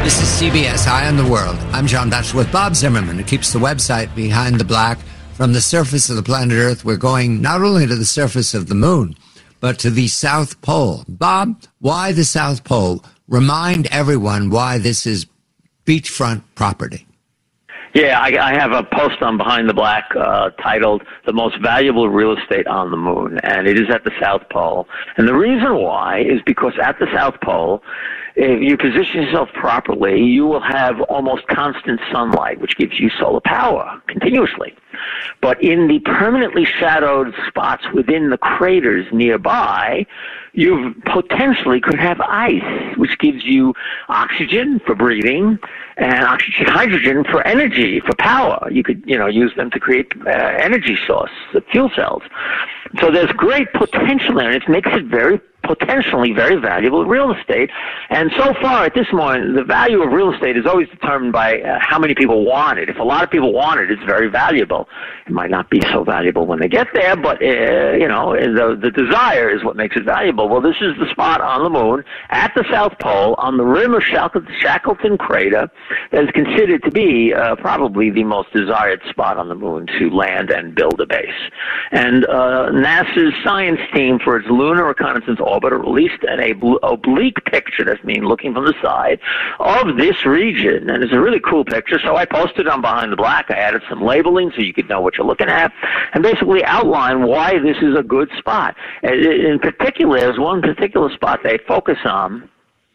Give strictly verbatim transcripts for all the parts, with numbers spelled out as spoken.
This is C B S Eye on the World. I'm John Batchelor with Bob Zimmerman, who keeps the website Behind the Black. From the surface of the planet Earth, we're going not only to the surface of the moon, but to the South Pole. Bob, why the South Pole? Remind everyone why this is beachfront property. Yeah, I, I have a post on Behind the Black uh, titled The Most Valuable Real Estate on the Moon, and it is at the South Pole. And the reason why is because at the South Pole, if you position yourself properly, you will have almost constant sunlight, which gives you solar power continuously. But in the permanently shadowed spots within the craters nearby, you potentially could have ice, which gives you oxygen for breathing and oxygen, hydrogen for energy, for power. You could, you know, use them to create uh, energy source, the fuel cells. So there's great potential there, and it makes it very potentially very valuable real estate. And so far at this moment, the value of real estate is always determined by uh, how many people want it. If a lot of people want it, it's very valuable. It might not be so valuable when they get there, but, uh, you know, the, the desire is what makes it valuable. Well, this is the spot on the moon at the South Pole on the rim of Shackleton, Shackleton Crater that is considered to be uh, probably the most desired spot on the moon to land and build a base. And uh, NASA's science team, for its Lunar Reconnaissance Orbiter, released an oblique picture, that's mean looking from the side, of this region. And it's a really cool picture, so I posted on Behind the Black. I added some labeling so you could know what you're looking at, and basically outline why this is a good spot. In particular, there's one particular spot they focus on,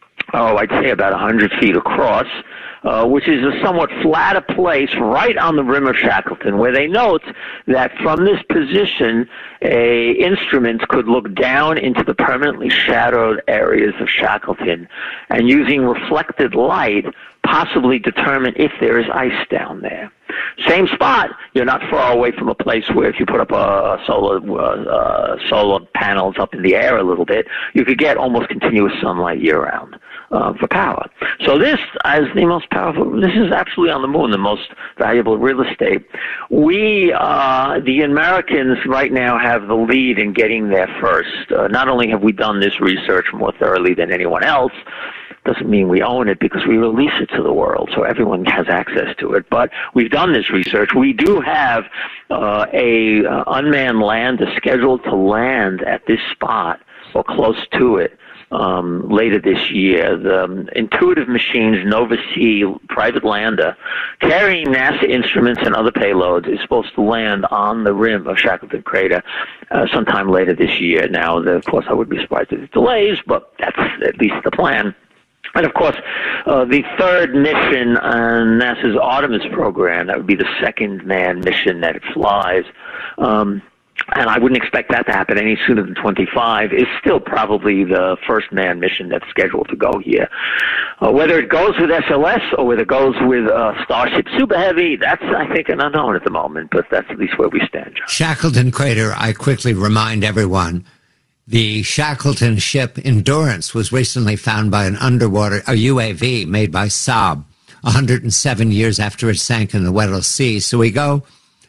oh, I'd say about one hundred feet across, uh, which is a somewhat flatter place right on the rim of Shackleton, where they note that from this position, a instruments could look down into the permanently shadowed areas of Shackleton, and using reflected light, possibly determine if there is ice down there. Same spot, you're not far away from a place where if you put up a solar uh, uh, solar panels up in the air a little bit, you could get almost continuous sunlight year-round uh, for power. So this is the most powerful, this is absolutely on the moon, the most valuable real estate. We, uh, the Americans right now have the lead in getting there first. Uh, not only have we done this research more thoroughly than anyone else, doesn't mean we own it because we release it to the world, so everyone has access to it. But we've done this research. We do have uh, a uh, unmanned lander scheduled to land at this spot or close to it um, later this year. The um, Intuitive Machines Nova C private lander carrying NASA instruments and other payloads is supposed to land on the rim of Shackleton Crater uh, sometime later this year. Now, the, of course, I would be surprised if it delays, but that's at least the plan. And, of course, uh, the third mission on NASA's Artemis program, that would be the second manned mission that it flies, um, and I wouldn't expect that to happen any sooner than twenty-five, is still probably the first manned mission that's scheduled to go here. Uh, whether it goes with S L S or whether it goes with uh, Starship Super Heavy, that's, I think, an unknown at the moment, but that's at least where we stand, John. Shackleton Crater, I quickly remind everyone, the Shackleton ship Endurance was recently found by an underwater, a U A V made by Saab, one hundred seven years after it sank in the Weddell Sea. So we go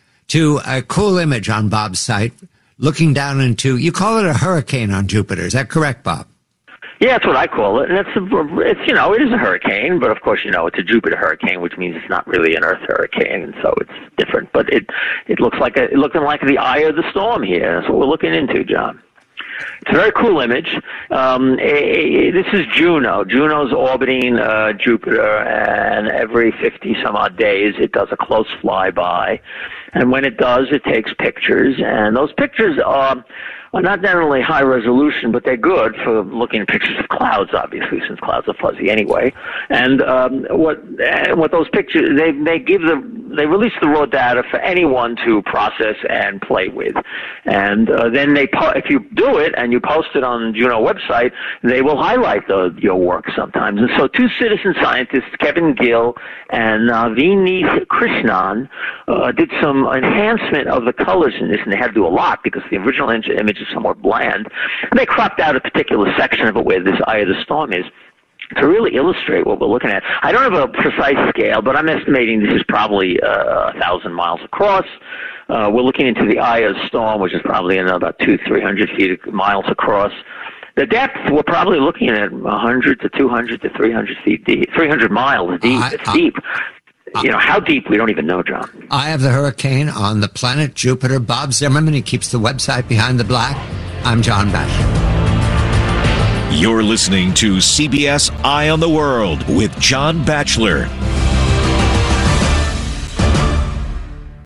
to a cool image on Bob's site, looking down into, you call it a hurricane on Jupiter. Is that correct, Bob? Yeah, that's what I call it. And it's, a, it's, you know, it is a hurricane, but of course, you know, it's a Jupiter hurricane, which means it's not really an Earth hurricane, and so it's different. But it, it looks like a, it looking like the eye of the storm here. That's what we're looking into, John. It's a very cool image. Um, a, a, this is Juno. Juno's orbiting uh, Jupiter, and every fifty some odd days it does a close flyby. And when it does, it takes pictures, and those pictures are, are not generally high resolution, but they're good for looking at pictures of clouds, obviously, since clouds are fuzzy anyway. And um, what and what those pictures, they they give the they release the raw data for anyone to process and play with. And uh, then they po- if you do it and you post it on the Juno website, they will highlight the, your work sometimes. And so two citizen scientists, Kevin Gill and uh, Vineet Krishnan, uh, did some enhancement of the colors in this, and they had to do a lot because the original image is somewhat bland. And they cropped out a particular section of it where this eye of the storm is, to really illustrate what we're looking at. I don't have a precise scale, but I'm estimating this is probably uh, a thousand miles across. Uh, we're looking into the eye of the storm, which is probably in about two, three hundred feet miles across. The depth, we're probably looking at one hundred to two hundred to three hundred feet deep, three hundred miles deep. I, it's I, deep. I, you know, how deep, we don't even know, John. I have the hurricane on the planet Jupiter. Bob Zimmerman, he keeps the website Behind the Black. I'm John Batchelor. You're listening to C B S Eye on the World with John Batchelor.